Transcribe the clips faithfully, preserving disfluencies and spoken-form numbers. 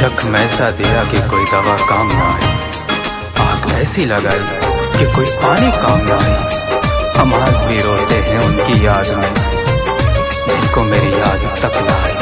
जख्म ऐसा दिया कि कोई दवा काम ना आई, आग ऐसी लगाई कि कोई पानी काम ना आई। हम आज भी रोते हैं उनकी याद में, जिनको मेरी याद तक ना आई।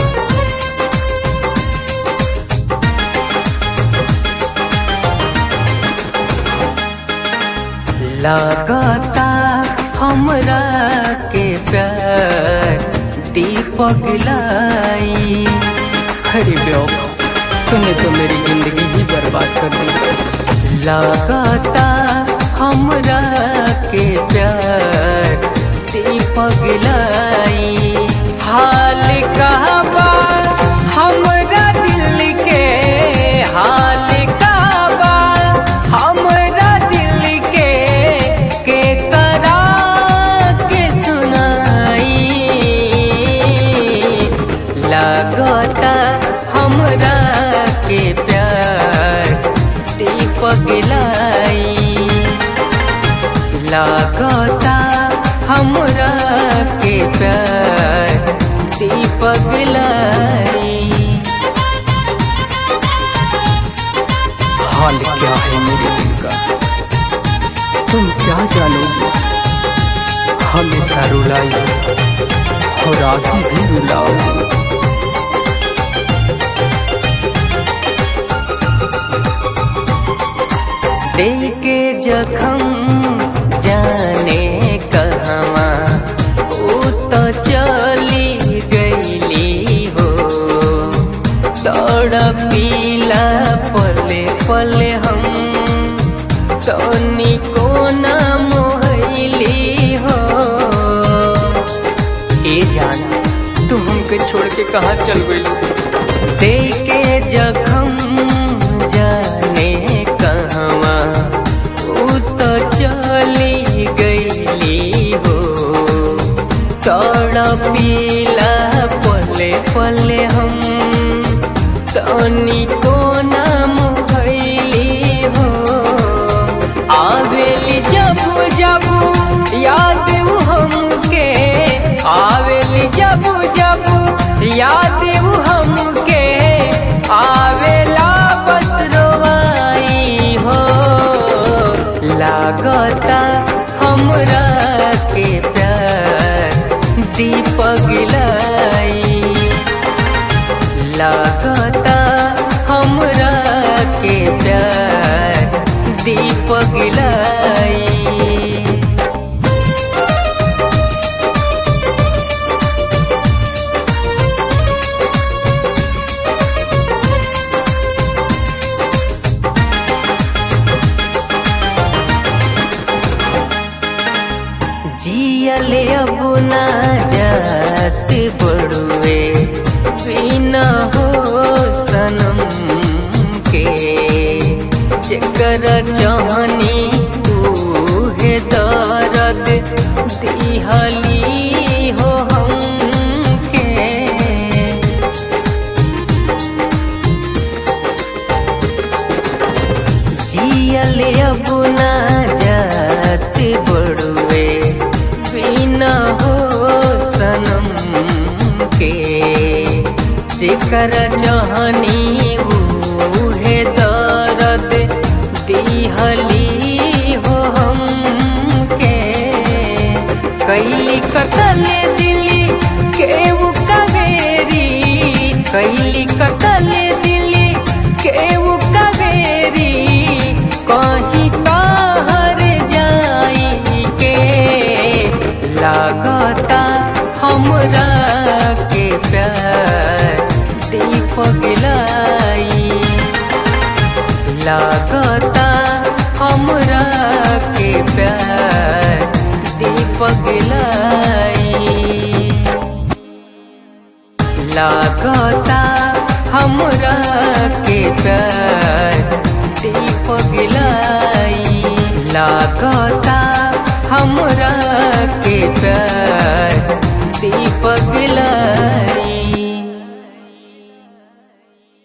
लागता हमरा के प्यार दीपक लाई। अरे बेवफा, तूने तो मेरी जिंदगी ही बर्बाद कर दी। लागता हमरा के प्यार दीपक लाई। हाल कहबा हमरा दिल के, हाल कहबा हमरा दिल के के करा के सुनाई। लागता हमरा के प्यार दीपक लाई। लागता हमरा के प्यार दीपक लाई। हाल क्या है मेरे दिल का, तुम क्या जानोगे। हमेशा रुलाई और आगे भी रुलाओ। दिल के जख्म जाने कहवा ऊ तो चली गईली हो। तड़पीला पले पले हम तनी को ना मोहली हो। ए जान, तू हमके छोड़ के कहाँ चल गई। दिल के जख्म जाने कहवा ऊ तो चली गईली हो। तड़पीला पले पले हम तनी को ना मोहली हो। आवेली जब जब याद हमके, आवेली जब जब याद हमके, आवेला बस रोवाई हो। लागता हमरा के प्यार दीपक लाई। लागता हमरा के प्यार दीपक लाई। जियले अब ना जात बड़ुए बिना हो सनम के। जेकर चाहनी तूहे दर्द दिहली हो हमके। जियले अब ना जात बड़ुए बिना हो सनम के। जेकर चाहनी उहे दर्द दिहली हो हमके। कैली कतल दिली के वो कवेरी, कैली कतल दिली के वो कवेरी। कहीं कहर जाई के लागता हमरा के प्यार दीपक लाई। लागता हमरा के प्यार दीपक लाई। लागता हमरा के प्यार दीपक लाई। लागता